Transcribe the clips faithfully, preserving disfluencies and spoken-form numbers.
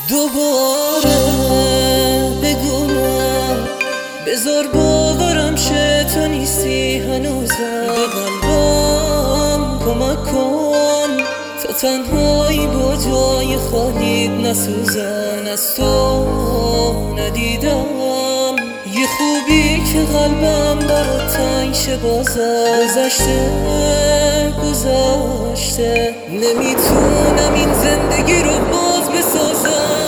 دوباره بگو نه، بذار باورم شه تو نیستی هنوزم. به قلبم کمک کن تا تنهایی با جای خالیت نسوزن. از تو ندیدم یه خوبی که قلبم برات تنگ شه. بازم گذشته گذشته، نمیتونم این زندگی رو باز بسازم.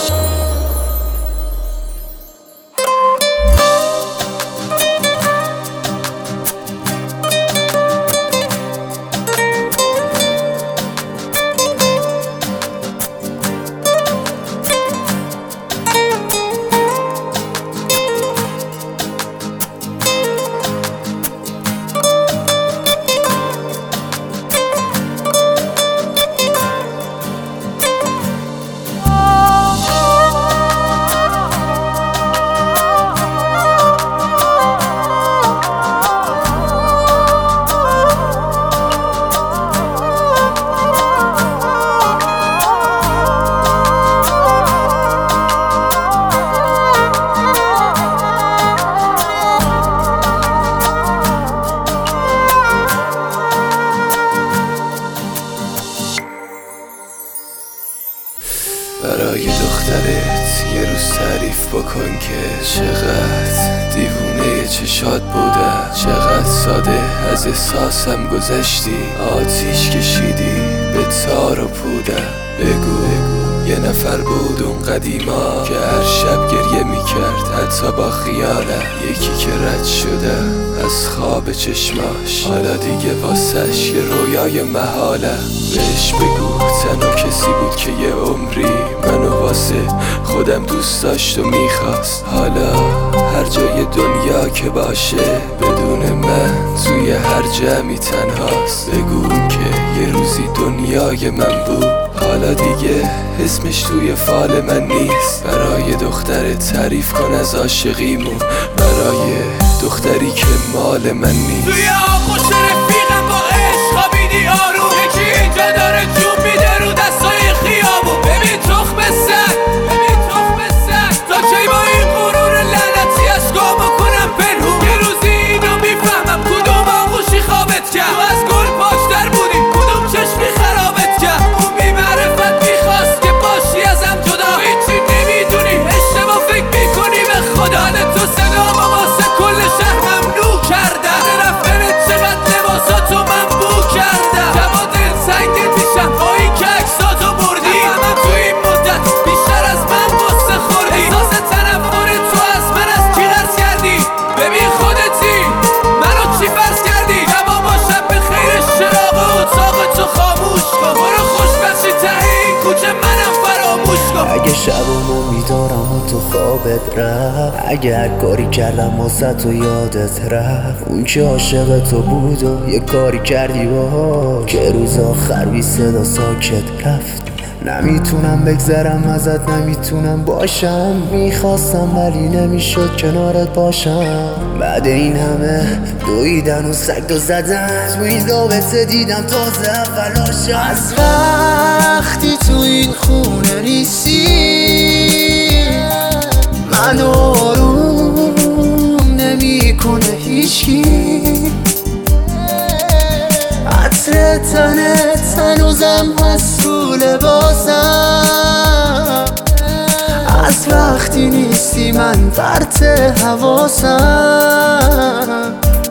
برای دخترت یه روز تعریف بکن که چقدر دیوونه چشات بودم، چقدر ساده از احساسم گذشتی، آتیش کشیدی به تار و پودم. بگو یه نفر بود اون قدیما که هر شب گریه میکرد حتی با خیالم، یکی که رد شدم از خواب چشماش، حالا دیگه واسش یه رویای محالم. بهش بگو تنها کسی بود که یه عمری منو واسه خودم دوست داشت و میخواست، حالا هر جای دنیا که باشه بدون من توی هر جمعی تنهاست. بگو که یه روزی دنیای من بود، حالا دیگه اسمش توی فال من نیست. برای دخترت تعریف کن از عاشقیمون، برای دختری که مال من نیست. توی آغوش رفیقم با عشق خوابیدی آروم، یکی اینجا داره جون میده رو دستای خیابون. ببین تخم سگ، ببین تخم سگ، تا کی با این غرور لعنتی از گام بکنم پنهون. یه روزی اینو میفهمم کدوم آغوشی خوابت کرد، تو از گل پاشتر بودی کدوم چشمی خرابت کرد. اون بی معرفت میخواست که باشی ازم جدا، هیچی نمیدونی اشتباه فکر میکنی به خدا. تو صدا با واسه کل شهر ممنوع کردن، رفتنت چقدر لباساتو من بو کردم. جواد سنگت میشم با این که عکساتو بردی، همه تو این مدت بیشتر از من قصه خوردی. احساس تنفر تو از من از کی قرض کردی؟ ببین خودتی منو چی فرض کردی؟ جواب با شب به خیر چراغ اتاق تو خاموش کن، برو خوشبخشی ته این کوچه منم فراموش کن. اگه شبمو میدارم و تو خوابت رفت، اگه هر کاری کردم واسه تو یادت رفت، اون که عاشق تو بود و یه کاری کردی با که روز آخر بی صدا ساکت رفت. نمیتونم بگذرم ازت، نمیتونم باشم، میخواستم ولی نمیشد کنارت باشم. بعد این همه دویدن و سگ و زدن، تو این رابطه دیدم تازه اولاشم. از وقتی تو این خونه نیستی منو آروم نمی کنه هیچکی، عطر تنت هنوزم هست رو لباسم. از وقتی نیستی من فرط حواسم.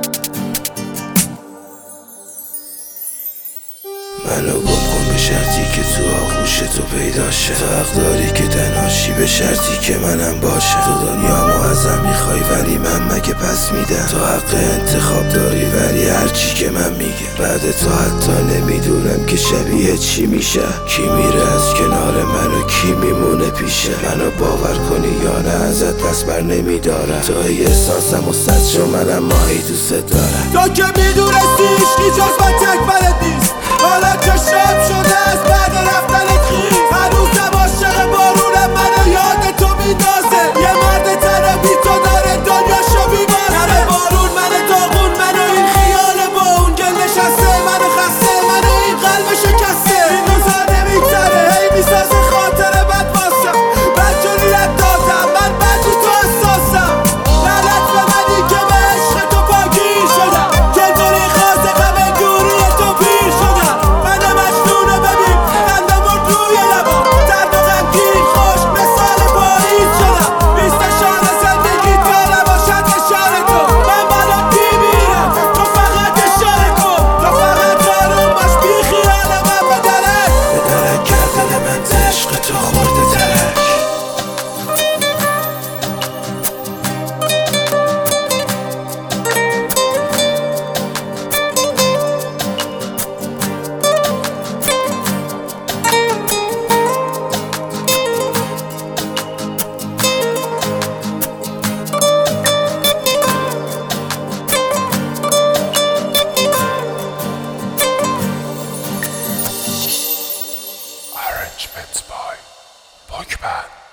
منو گم کن به شرطی که تو آغوش تو پیدا شه، تو حق داری که تنهاشی به شرطی که منم باشه. تو دنیامو ازم میخوای ولی من مگه پس میدم، تو حق انتخاب داری ولی هرچی که من میگم. بعد تو حتی نمیدونم که شبیه چی میشه، کی میره از کنار من و کی میمونه پیشه. منو باور کنی یا نه ازت دست بر نمیدارم، تو ای احساسم و صد شو منم ماهی دوست دارم. تو که میدونستی هیچکی جز من تکبرت نیست، حالا که شب شده از بعد رفتنت خیز. هنوزم عاشق بارونم منو یاد تو میندازه، یه مرد تنه بی تو داره دنیاشو میبازه. نره بارون منو داغون، منو این خیال با اون گل نشسته، منو خسته، منو این قلب شکسته. این روزا نمیگذره هی میسازه خاطر بد واسه. Arrangements by Pokemon.